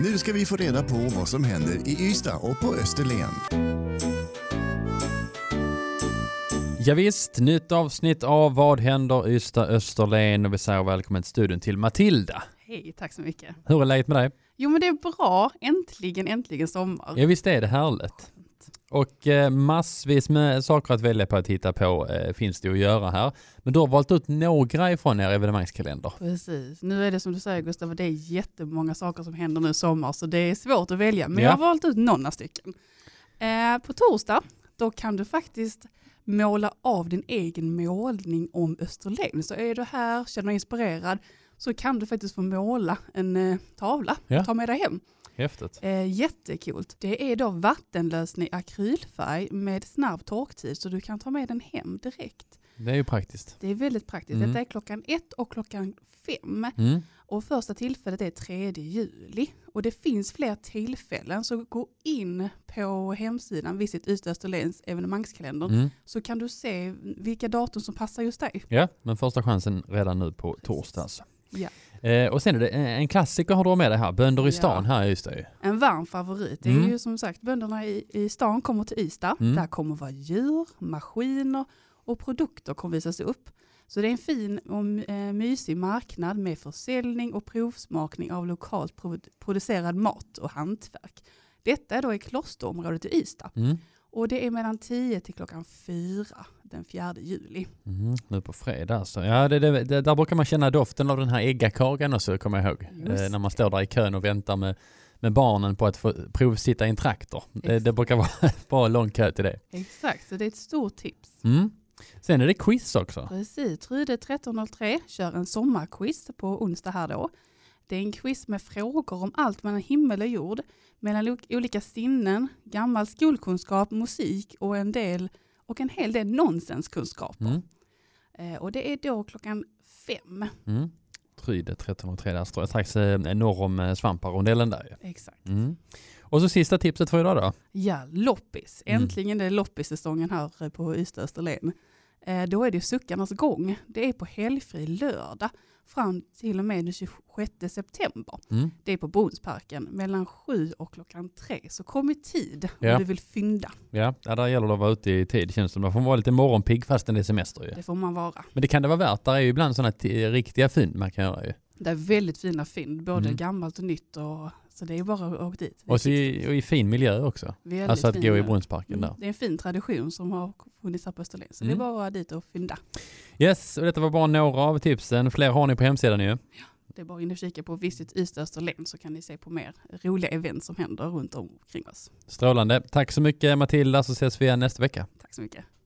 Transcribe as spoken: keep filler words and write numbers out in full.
Nu ska vi få reda på vad som händer i Ystad och på Österlen. Ja, visst, nytt avsnitt av Vad händer Ystad Österlen, och vi säger välkommen till studion till Matilda. Hej, tack så mycket. Hur är läget med dig? Jo, men det är bra. Äntligen, äntligen sommar. Ja, visst är det härligt. Och eh, massvis med saker att välja på att hitta på eh, finns det att göra här. Men du har valt ut några ifrån er evenemangskalender. Precis. Nu är det som du säger, Gustav, det är jättemånga saker som händer nu i sommar, så det är svårt att välja. Men Ja. jag har valt ut några stycken. Eh, på torsdag, då kan du faktiskt måla av din egen målning om Österlen. Så är du här, känner dig inspirerad, så kan du faktiskt få måla en eh, tavla Ja. och ta med dig hem. Häftigt. Eh, jättekult. Det är då vattenlösning akrylfärg med snabb torktid, så du kan ta med den hem direkt. Det är ju praktiskt. Det är väldigt praktiskt. Mm. Detta är klockan ett och klockan fem. Mm. Och första tillfället är tredje juli. Och det finns fler tillfällen, så gå in på hemsidan Visit Ystad Österlens evenemangskalender, Mm. så kan du se vilka datum som passar just dig. Ja, men första chansen redan nu på torsdag. Alltså. Ja. Eh, och sen är det en klassiker har du med dig här, Bönder i stan Ja. här i Ystad. En varm favorit. Det är Mm. ju som sagt, bönderna i, i stan kommer till Ystad. Mm. Där kommer vara djur, maskiner och produkter kommer visas upp. Så det är en fin och eh, mysig marknad med försäljning och provsmakning av lokalt pro- producerad mat och hantverk. Detta är då i klosterområdet i Ystad. Mm. Och det är mellan tio till klockan fyra den fjärde juli. Mm, nu på fredag alltså. Ja, det, det, det, där brukar man känna doften av den här äggakakan också, kommer jag ihåg. Eh, när man står där i kön och väntar med, med barnen på att få provsitta i en traktor. Det, det brukar vara en bra lång kö till det. Exakt, så det är ett stort tips. Mm. Sen är det quiz också. Precis, Tryde tretton noll tre kör en sommarquiz på onsdag här då. Det är en quiz med frågor om allt mellan himmel och jord, mellan lo- olika sinnen, gammal skolkunskap, musik och en del och en hel del nonsenskunskaper. Mm. Eh, och det är då klockan fem. Mm. Tryde tretton noll tre, där står jag strax eh, norr om eh, Svamparondellen där. Exakt. Mm. Och så sista tipset för idag då. Ja, loppis. Mm. Äntligen är det loppis-säsongen här på Ystad Österlen. Eh, då är det Suckarnas gång. Det är på helgfri lördag fram till och med den tjugosjätte september. Mm. Det är på Brunnsparken mellan sju och klockan tre. Så kom i tid Ja. om du vill fynda. Ja, ja, där gäller det att vara ute i tid. Det känns som att man får vara lite morgonpigg fastän det är semester ju. Det får man vara. Men det kan det vara värt. Där är ju ibland sådana t- riktiga fynd man kan göra ju. Det är väldigt fina fynd, både Mm. gammalt och nytt. Och, så det är bara att åka dit. Det är Och, så i, och i fin miljö också. väldigt Alltså att fin gå i miljö. Brunnsparken Mm. där. Det är en fin tradition som har funnits här på Österlen. Så Mm. det är bara dit och fynda. Yes, och detta var bara några av tipsen. Fler har ni på hemsidan ju. Det är bara in och kika på Visit Ystad Österlen, så kan ni se på mer roliga event som händer runt omkring oss. Strålande. Tack så mycket Matilda, så ses vi igen nästa vecka. Tack så mycket.